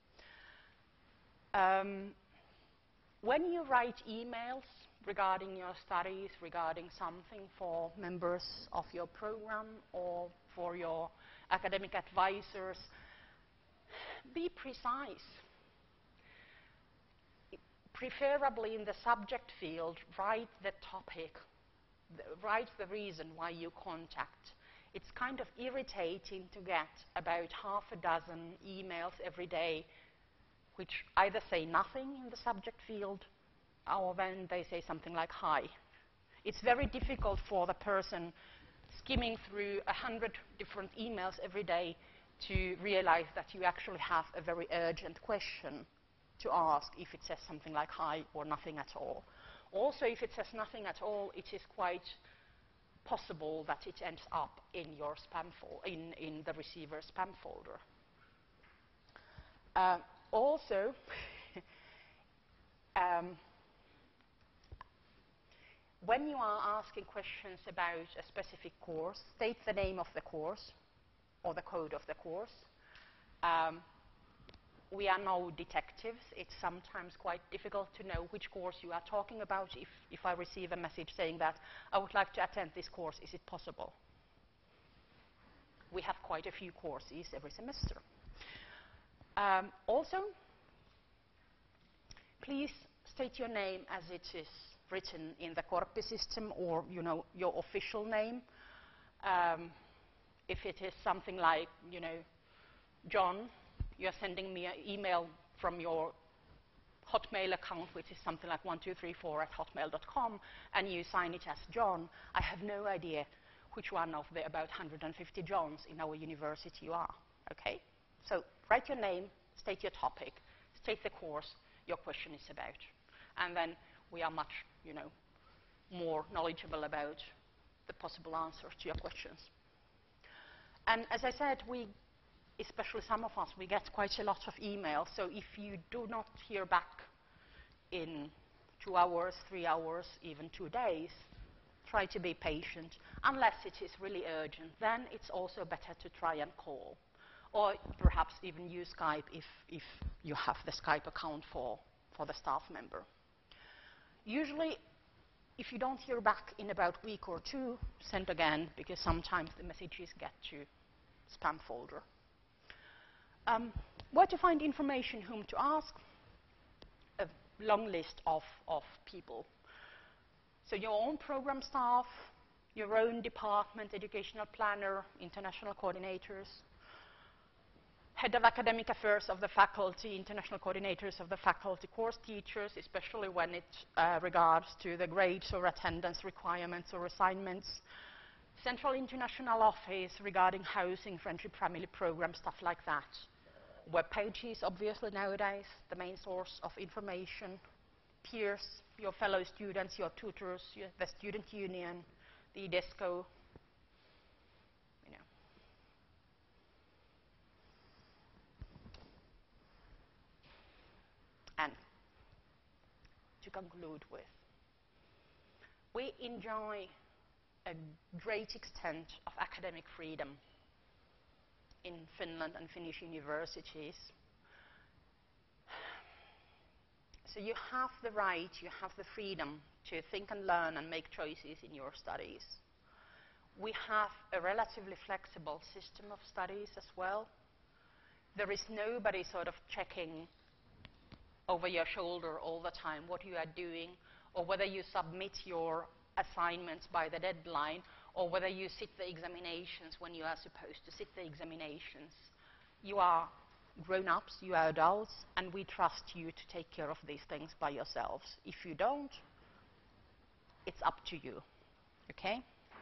When you write emails regarding your studies, regarding something for members of your program or for your academic advisors, be precise. preferably in the subject field, write the topic, write the reason why you contact. It's kind of irritating to get about half a dozen emails every day which either say nothing in the subject field or then they say something like hi. It's very difficult for the person skimming through 100 different emails every day to realize that you actually have a very urgent question to ask if it says something like hi or nothing at all. Also, if it says nothing at all, it is quite possible that it ends up in your spam in the receiver's spam folder. Also, when you are asking questions about a specific course, state the name of the course or the code of the course. We are no detectives. It's sometimes quite difficult to know which course you are talking about. If I receive a message saying that I would like to attend this course, is it possible? We have quite a few courses every semester. Also, please state your name as it is written in the Corpi system, or your official name. If it is something like John, you're sending me an email from your Hotmail account, which is something like 1234@hotmail.com, and you sign it as John. I have no idea which one of the about 150 Johns in our university you are. Okay? So write your name, state your topic, state the course your question is about, and then we are much more knowledgeable about the possible answers to your questions. And as I said, especially some of us, we get quite a lot of emails. So if you do not hear back in 2 hours, 3 hours, even 2 days, try to be patient. Unless it is really urgent, then it's also better to try and call. Or perhaps even use Skype if you have the Skype account for the staff member. Usually, if you don't hear back in about a week or 2, send again, because sometimes the messages get to spam folder. Where to find information, whom to ask? A long list of people. So your own program staff, your own department, educational planner, international coordinators, head of academic affairs of the faculty, international coordinators of the faculty, course teachers, especially when it regards to the grades or attendance requirements or assignments, central international office regarding housing, friendship, family program, stuff like that. Web pages, obviously nowadays, the main source of information, peers, your fellow students, your tutors, the student union, the EDESCO, And to conclude with, we enjoy a great extent of academic freedom in Finland and Finnish universities. So you have the right, you have the freedom to think and learn and make choices in your studies. We have a relatively flexible system of studies as well. There is nobody sort of checking over your shoulder all the time what you are doing, or whether you submit your assignments by the deadline, or whether you sit the examinations when you are supposed to sit the examinations. You are grown-ups, you are adults, and we trust you to take care of these things by yourselves. If you don't, it's up to you, okay?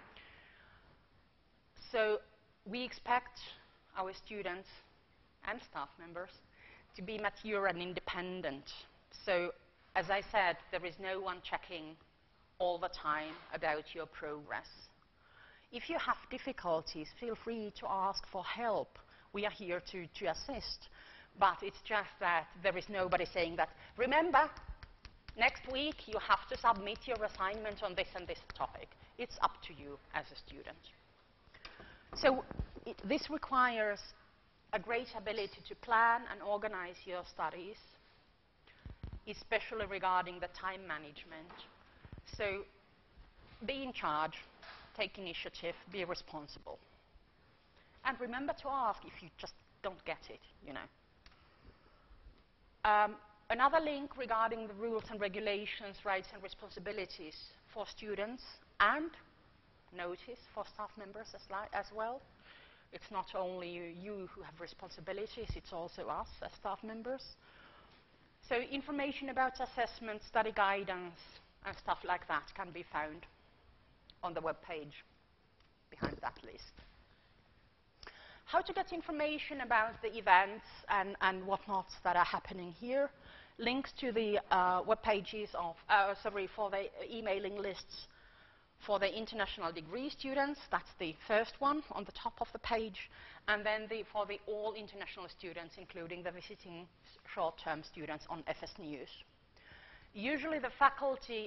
So we expect our students and staff members to be mature and independent. So, as I said, there is no one checking all the time about your progress. If you have difficulties, feel free to ask for help. We are here to assist. But it's just that there is nobody saying that, remember, next week you have to submit your assignment on this and this topic. It's up to you as a student. So this requires a great ability to plan and organize your studies, especially regarding the time management. So be in charge, take initiative, be responsible. And remember to ask if you just don't get it, Another link regarding the rules and regulations, rights and responsibilities for students, and notice for staff members as well. It's not only you who have responsibilities, it's also us as staff members. So information about assessment, study guidance, and stuff like that can be found on the web page behind that list. How to get information about the events and whatnot that are happening here. Links to the web pages of, for the emailing lists for the international degree students. That's the first one on the top of the page. And then for the all international students, including the visiting short-term students on FS News. Usually the faculty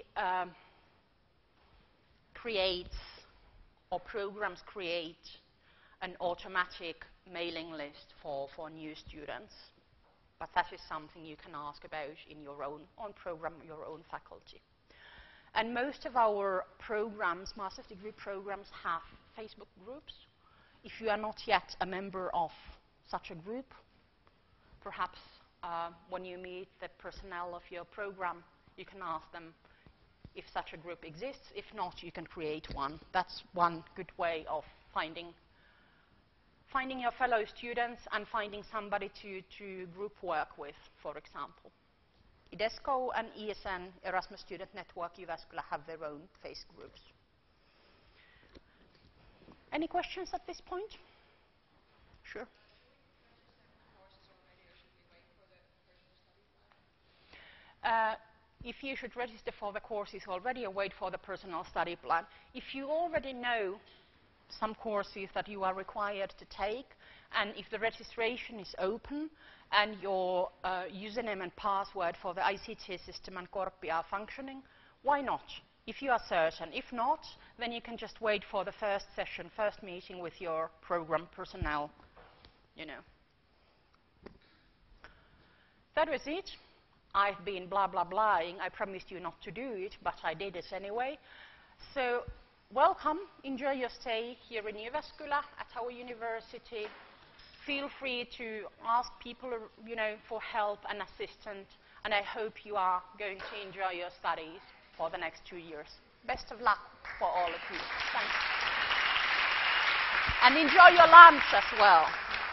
creates, or programs create, an automatic mailing list for new students. But that is something you can ask about in your own program, your own faculty. And most of our programs, master's degree programs, have Facebook groups. If you are not yet a member of such a group, perhaps when you meet the personnel of your program, you can ask them if such a group exists. If not, you can create one. That's one good way of finding your fellow students and finding somebody to group work with, for example. IDESCO and ESN, Erasmus Student Network, Jyväskylä, have their own face groups. Any questions at this point? Sure. If you should register for the courses already or wait for the personal study plan. If you already know some courses that you are required to take, and if the registration is open and your username and password for the ICT system and Korpi are functioning, why not? If you are certain. If not, then you can just wait for the first session, first meeting with your program personnel, you know. That was it. I've been blah, blah, blahing. I promised you not to do it, but I did it anyway. So welcome. Enjoy your stay here in Jyväskylä at our university. Feel free to ask people, you know, for help and assistance, and I hope you are going to enjoy your studies for the next 2 years. Best of luck for all of you. Thanks. And enjoy your lunch as well.